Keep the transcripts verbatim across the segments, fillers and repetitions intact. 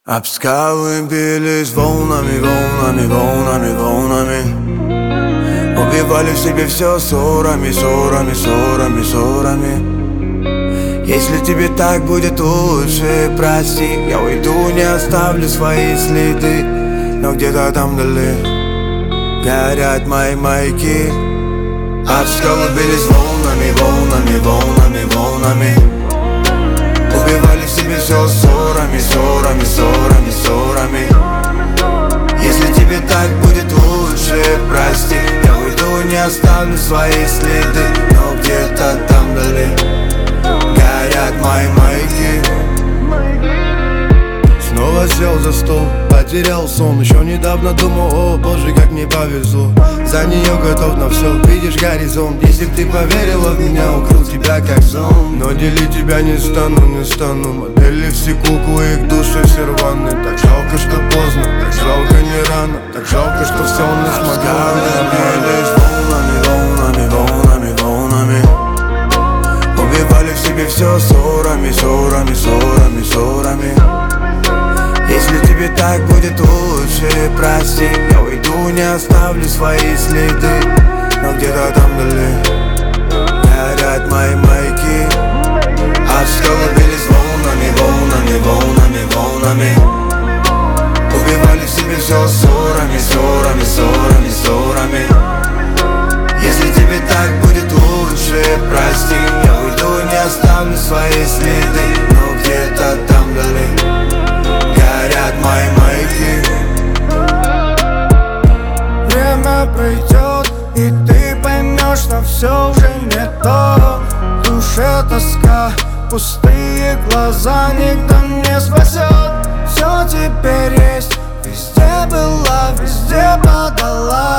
Об скалы бились волнами, волнами, волнами, волнами. Убивали в себе все ссорами, ссорами, ссорами, ссорами. Если тебе так будет лучше, прости. Я уйду, не оставлю свои следы. Но где-то там вдали горят мои маяки. Об скалы бились волнами, волнами, волнами, волнами. Убивали в себе все ссорами, ссорами, ссорами, ссорами. Если тебе так будет лучше, прости. Я уйду, не оставлю свои следы. Но где-то там вдали горят мои маяки. Снова сел за стол, потерял сон. Еще недавно думал, о боже, как мне повезло. За нее готов на все, видишь горизонт. Если б ты поверила в меня, укрыл тебя как сон. Но делить тебя не стану, не стану. Модели все куклы, их души все рваны. Так жалко, что поздно, так жалко не рано. Так жалко, что все не смогла. Бились волнами, волнами, волнами, волнами. Убивали в себе все ссорами, ссорами, ссорами, ссорами. Если тебе так будет лучше, прости. Я уйду, не оставлю свои следы. Но где-то там вдали горят мои маяки. Об скалы бились волнами, волнами, волнами, волнами. Убивали в себе все ссорами, ссорами, ссорами, ссорами. Если тебе так будет лучше, прости. Я уйду, не оставлю свои следы. Но где-то там вдали горят мои маяки. Время пройдет, и ты поймешь, что все уже не то. В душе тоска, пустые глаза никто не спасет. Все теперь есть, везде была, везде подала.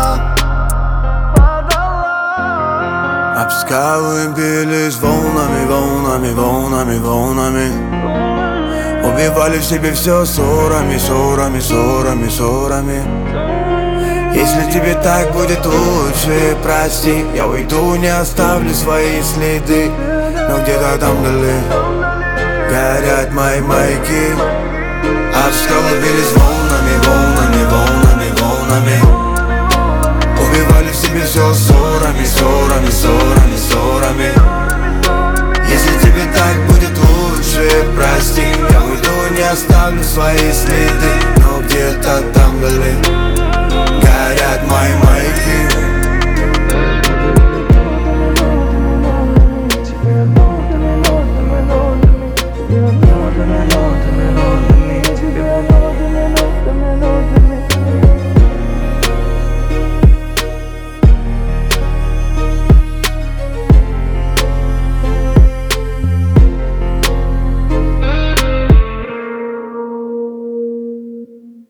Об скалы бились волнами, волнами, волнами, волнами. Убивали в себе все ссорами, ссорами, ссорами, ссорами. Если тебе так будет лучше, прости. Я уйду, не оставлю свои следы. Но где-то там вдали горят мои маяки. Об скалы бились волнами, волнами, волнами, волнами. Убивали в себе все ссорами, ссорами, ссорами, ссорами. Если тебе так будет лучше, прости. Я уйду, не оставлю свои следы. Но где-то там вдали горят мои маяки.